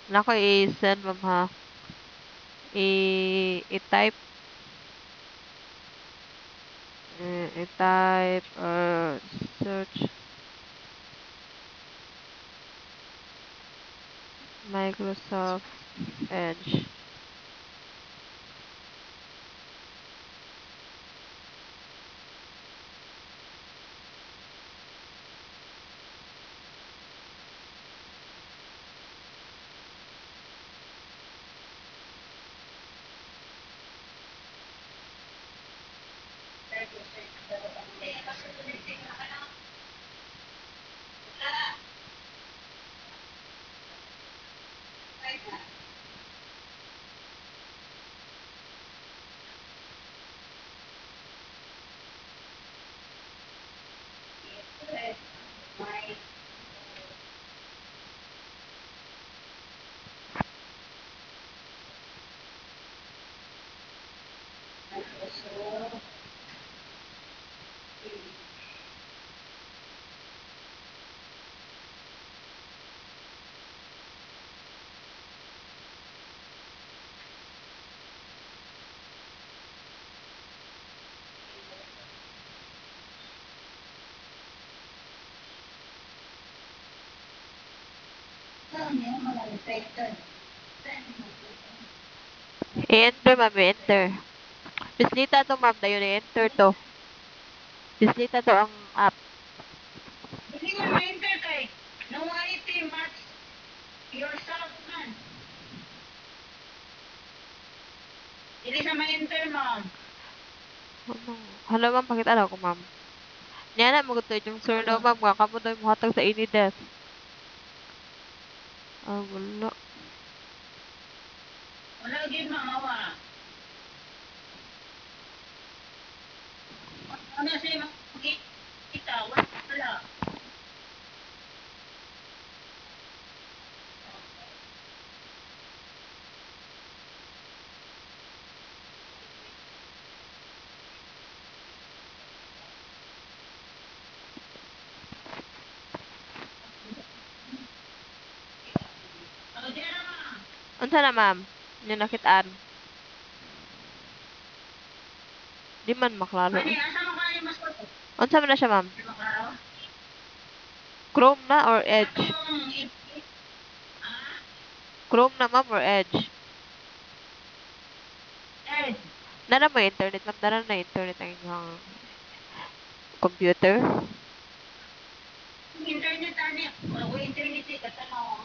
Nako i-send ma'am ha. I-type i-type or search Microsoft Edge. I-enter ma'am, i-enter. Bislita to ma'am, dayon i-enter to. Bislita to ang app. Hindi mo ma-enter kay. No IT match yourself man. Hindi sa ma-enter ma'am. Hala ma'am, pakita na ko ma'am. Niya na magutoy yung sir daw ma'am, nga kamo daw yung muhatag sa ini desk. Ah, wala. Wala gid ma'am awa. Ano siya makita? Wala. Oh, diyan na ma'am. Unsa na ma'am? Yung nakitaan. Di man maklaro Mani, eh. asa mo kayo mas ko? Unsa man na siya ma'am? Di maklaro. Chrome na or Edge? Katong ah, Chrome na ma'am or Edge? Ed. Nara mo internet ma'am, nara na internet ang inyong computer. Internet ani. Wala ko internet eh. Katanaw